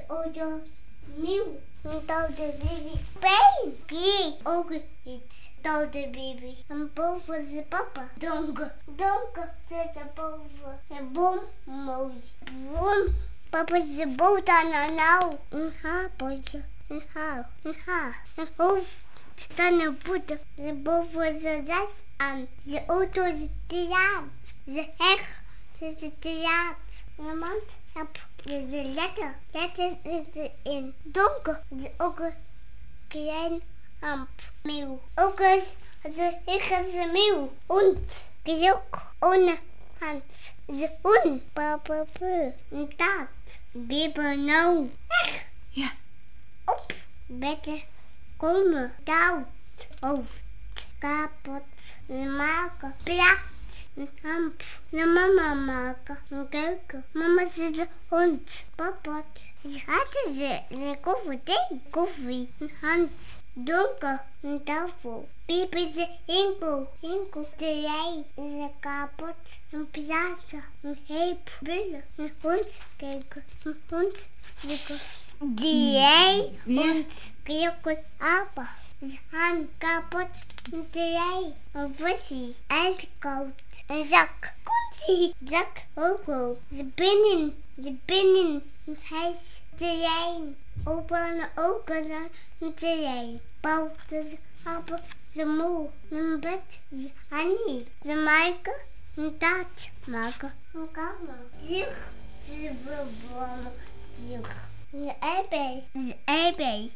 auto's nieuw. Een dode baby. Baby. Ook iets. Dode baby. En boven is papa. Donker. Donker. Ze is boven. Een boom. Mooi. Boom. Papa is de boot aan nou. Een haarpotje. Een haar. Een haar. Een hoofd. Dan een poeder. Ze boven is een jas aan. De auto is het theater. Ze heg. Ze is het theater. De mand. Heb. Dus een letter. Letters zitten in. Donker. Dus ook een klein amp. Meeuw. Ook eens. Ik is een meeuw. Hond. Klok. Ohne hand. De hond. Papa. Een taart. Bibber nou. Weg. Ja. Op. Bedden. Komen. Touwt. Hoofd. Kapot. Maken. Plakt. Een hamp. Een mama maken. Een keuken. Mama is de hond. Papa. Ze hadden ze koffie thee. Koffie. Een hand. Donker. Een tafel. Piep is de hinkel. Hinkel. De rij is kapot. Een piazza. Een heep. Bullen. Een hond kijken. Een hond likken. Die rij. Hond. Krikkels. Apen. Ze gaan kapot. Een rij. Een vissie. IJskoud. Een zak. Komt-ie. Zak. Hogo. Ze binnen. Een huis. Terrein. Open een terrein. Bouw. Dus hebben ze moe. Een bed. Ze Annie. Ze maken. Een taart maken. Een kamer. Zich. Ze willen. Zich. Een eibij. Ze eibij.